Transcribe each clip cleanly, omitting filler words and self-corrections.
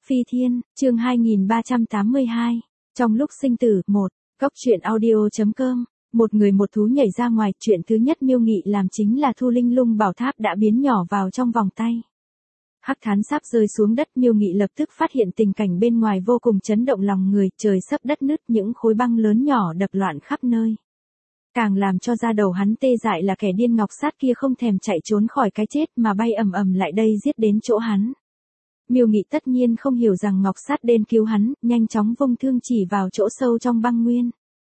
Phi Thiên, chương 2382. Trong lúc sinh tử, 1. Góc truyện audio.com. Một người một thú nhảy ra ngoài, chuyện thứ nhất Miêu Nghị làm chính là thu linh lung bảo tháp đã biến nhỏ vào trong vòng tay. Hắc Thán sắp rơi xuống đất, Miêu Nghị lập tức phát hiện tình cảnh bên ngoài vô cùng chấn động lòng người, trời sắp đất nứt, những khối băng lớn nhỏ đập loạn khắp nơi. Càng làm cho da đầu hắn tê dại là kẻ điên ngọc sát kia không thèm chạy trốn khỏi cái chết mà bay ầm ầm lại đây giết đến chỗ hắn. Miêu Nghị tất nhiên không hiểu rằng ngọc sát đến cứu hắn, nhanh chóng vung thương chỉ vào chỗ sâu trong băng nguyên.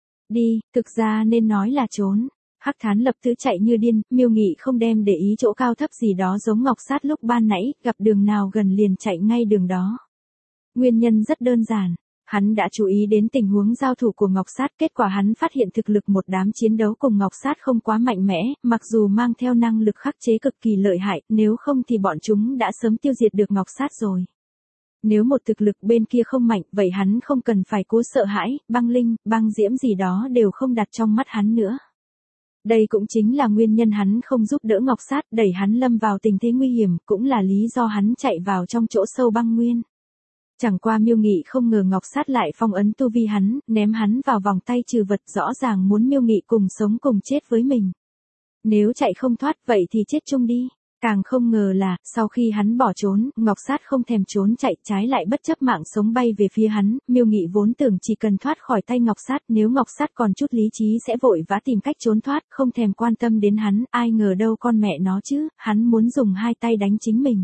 Đi, thực ra nên nói là trốn. Hắc Thán lập tức chạy như điên, Miêu Nghị không đem để ý chỗ cao thấp gì đó giống ngọc sát lúc ban nãy, gặp đường nào gần liền chạy ngay đường đó. Nguyên nhân rất đơn giản. Hắn đã chú ý đến tình huống giao thủ của Ngọc Sát, kết quả hắn phát hiện thực lực một đám chiến đấu cùng Ngọc Sát không quá mạnh mẽ, mặc dù mang theo năng lực khắc chế cực kỳ lợi hại, nếu không thì bọn chúng đã sớm tiêu diệt được Ngọc Sát rồi. Nếu một thực lực bên kia không mạnh, vậy hắn không cần phải cố sợ hãi, băng linh, băng diễm gì đó đều không đặt trong mắt hắn nữa. Đây cũng chính là nguyên nhân hắn không giúp đỡ Ngọc Sát, đẩy hắn lâm vào tình thế nguy hiểm, cũng là lý do hắn chạy vào trong chỗ sâu băng nguyên. Chẳng qua Miêu Nghị không ngờ Ngọc Sát lại phong ấn tu vi hắn, ném hắn vào vòng tay trừ vật, rõ ràng muốn Miêu Nghị cùng sống cùng chết với mình. Nếu chạy không thoát vậy thì chết chung đi. Càng không ngờ là, sau khi hắn bỏ trốn, Ngọc Sát không thèm trốn chạy, trái lại bất chấp mạng sống bay về phía hắn. Miêu Nghị vốn tưởng chỉ cần thoát khỏi tay Ngọc Sát, nếu Ngọc Sát còn chút lý trí sẽ vội vã tìm cách trốn thoát, không thèm quan tâm đến hắn, ai ngờ đâu con mẹ nó chứ, hắn muốn dùng hai tay đánh chính mình.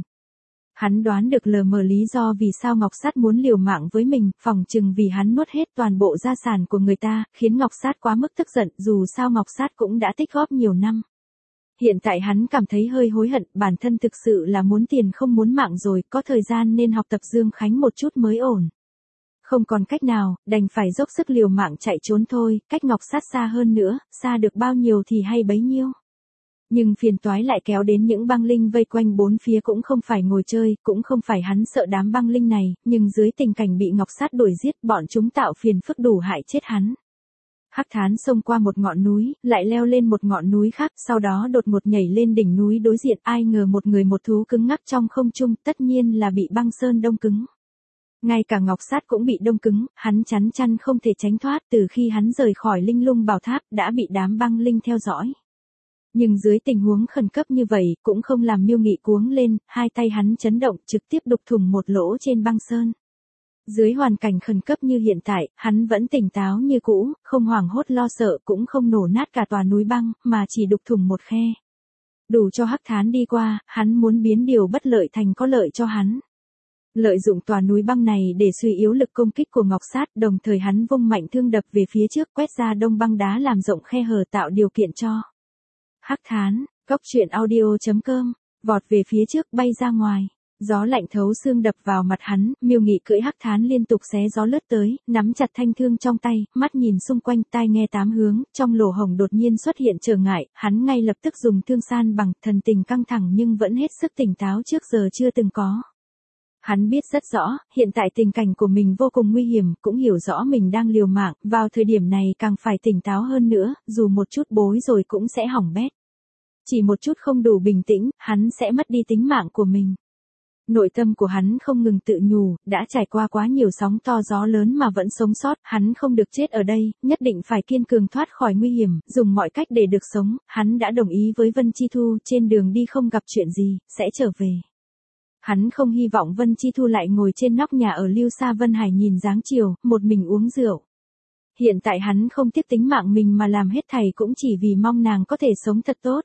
Hắn đoán được lờ mờ lý do vì sao Ngọc Sát muốn liều mạng với mình, phỏng chừng vì hắn nuốt hết toàn bộ gia sản của người ta, khiến Ngọc Sát quá mức tức giận, dù sao Ngọc Sát cũng đã tích góp nhiều năm. Hiện tại hắn cảm thấy hơi hối hận, bản thân thực sự là muốn tiền không muốn mạng rồi, có thời gian nên học tập Dương Khánh một chút mới ổn. Không còn cách nào, đành phải dốc sức liều mạng chạy trốn thôi, cách Ngọc Sát xa hơn nữa, xa được bao nhiêu thì hay bấy nhiêu. Nhưng phiền toái lại kéo đến những băng linh vây quanh bốn phía, cũng không phải ngồi chơi, cũng không phải hắn sợ đám băng linh này, nhưng dưới tình cảnh bị Ngọc Sát đuổi giết, bọn chúng tạo phiền phức đủ hại chết hắn. Hắc Thán xông qua một ngọn núi, lại leo lên một ngọn núi khác, sau đó đột ngột nhảy lên đỉnh núi đối diện, ai ngờ một người một thú cứng ngắc trong không trung, tất nhiên là bị băng sơn đông cứng. Ngay cả Ngọc Sát cũng bị đông cứng, hắn chắn chăn không thể tránh thoát, từ khi hắn rời khỏi linh lung bảo tháp, đã bị đám băng linh theo dõi. Nhưng dưới tình huống khẩn cấp như vậy, cũng không làm Miêu Nghị cuống lên, hai tay hắn chấn động, trực tiếp đục thủng một lỗ trên băng sơn. Dưới hoàn cảnh khẩn cấp như hiện tại, hắn vẫn tỉnh táo như cũ, không hoảng hốt lo sợ, cũng không nổ nát cả tòa núi băng, mà chỉ đục thủng một khe. Đủ cho Hắc Thán đi qua, hắn muốn biến điều bất lợi thành có lợi cho hắn. Lợi dụng tòa núi băng này để suy yếu lực công kích của Ngọc Sát, đồng thời hắn vung mạnh thương đập về phía trước, quét ra đông băng đá làm rộng khe hở tạo điều kiện cho Hắc Thán, góc truyện audio.com, vọt về phía trước bay ra ngoài. Gió lạnh thấu xương đập vào mặt hắn, Miêu Nghị cưỡi Hắc Thán liên tục xé gió lướt tới, nắm chặt thanh thương trong tay, mắt nhìn xung quanh, tai nghe tám hướng, trong lỗ hổng đột nhiên xuất hiện trở ngại, hắn ngay lập tức dùng thương san bằng, thần tình căng thẳng nhưng vẫn hết sức tỉnh táo trước giờ chưa từng có. Hắn biết rất rõ, hiện tại tình cảnh của mình vô cùng nguy hiểm, cũng hiểu rõ mình đang liều mạng, vào thời điểm này càng phải tỉnh táo hơn nữa, dù một chút bối rồi cũng sẽ hỏng bét. Chỉ một chút không đủ bình tĩnh, hắn sẽ mất đi tính mạng của mình. Nội tâm của hắn không ngừng tự nhủ, đã trải qua quá nhiều sóng to gió lớn mà vẫn sống sót, hắn không được chết ở đây, nhất định phải kiên cường thoát khỏi nguy hiểm, dùng mọi cách để được sống, hắn đã đồng ý với Vân Chi Thu, trên đường đi không gặp chuyện gì, sẽ trở về. Hắn không hy vọng Vân Chi Thu lại ngồi trên nóc nhà ở Lưu Sa Vân Hải nhìn dáng chiều, một mình uống rượu. Hiện tại hắn không tiếc tính mạng mình mà làm hết thảy cũng chỉ vì mong nàng có thể sống thật tốt.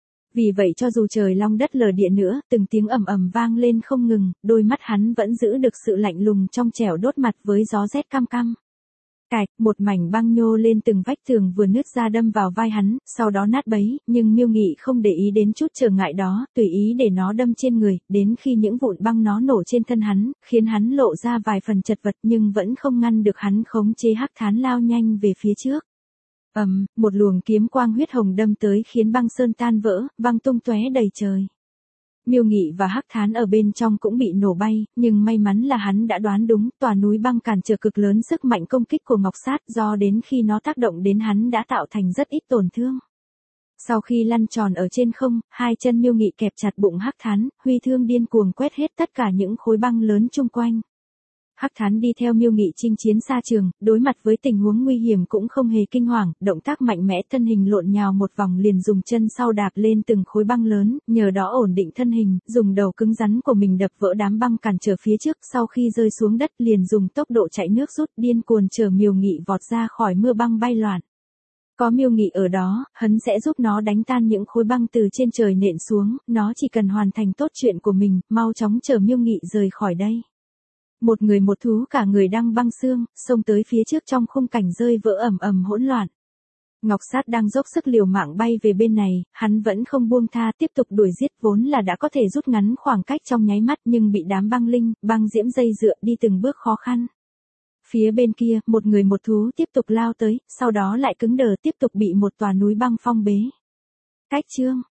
Vì vậy cho dù trời long đất lở địa nữa, từng tiếng ầm ầm vang lên không ngừng, đôi mắt hắn vẫn giữ được sự lạnh lùng trong trẻo đốt mặt với gió rét căm căm. Cạch, một mảnh băng nhô lên từng vách tường vừa nứt ra đâm vào vai hắn, sau đó nát bấy, nhưng Miêu Nghị không để ý đến chút trở ngại đó, tùy ý để nó đâm trên người, đến khi những vụn băng nó nổ trên thân hắn, khiến hắn lộ ra vài phần chật vật nhưng vẫn không ngăn được hắn khống chế Hắc Thán lao nhanh về phía trước. Một luồng kiếm quang huyết hồng đâm tới khiến băng sơn tan vỡ, băng tung tóe đầy trời. Miêu Nghị và Hắc Thán ở bên trong cũng bị nổ bay, nhưng may mắn là hắn đã đoán đúng, tòa núi băng cản trở cực lớn sức mạnh công kích của Ngọc Sát, do đến khi nó tác động đến hắn đã tạo thành rất ít tổn thương. Sau khi lăn tròn ở trên không, hai chân Miêu Nghị kẹp chặt bụng Hắc Thán, huy thương điên cuồng quét hết tất cả những khối băng lớn chung quanh. Hắc Thán đi theo Miêu Nghị chinh chiến xa trường, đối mặt với tình huống nguy hiểm cũng không hề kinh hoàng, động tác mạnh mẽ, thân hình lộn nhào một vòng liền dùng chân sau đạp lên từng khối băng lớn, nhờ đó ổn định thân hình, dùng đầu cứng rắn của mình đập vỡ đám băng cản trở phía trước, sau khi rơi xuống đất liền dùng tốc độ chạy nước rút điên cuồng chở Miêu Nghị vọt ra khỏi mưa băng bay loạn. Có Miêu Nghị ở đó, hắn sẽ giúp nó đánh tan những khối băng từ trên trời nện xuống, nó chỉ cần hoàn thành tốt chuyện của mình, mau chóng chở Miêu Nghị rời khỏi đây. Một người một thú cả người đang băng xương, xông tới phía trước trong khung cảnh rơi vỡ ầm ầm hỗn loạn. Ngọc Sát đang dốc sức liều mạng bay về bên này, hắn vẫn không buông tha tiếp tục đuổi giết vốn là đã có thể rút ngắn khoảng cách trong nháy mắt nhưng bị đám băng linh, băng diễm dây dựa đi từng bước khó khăn. Phía bên kia, một người một thú tiếp tục lao tới, sau đó lại cứng đờ tiếp tục bị một tòa núi băng phong bế. Cách chương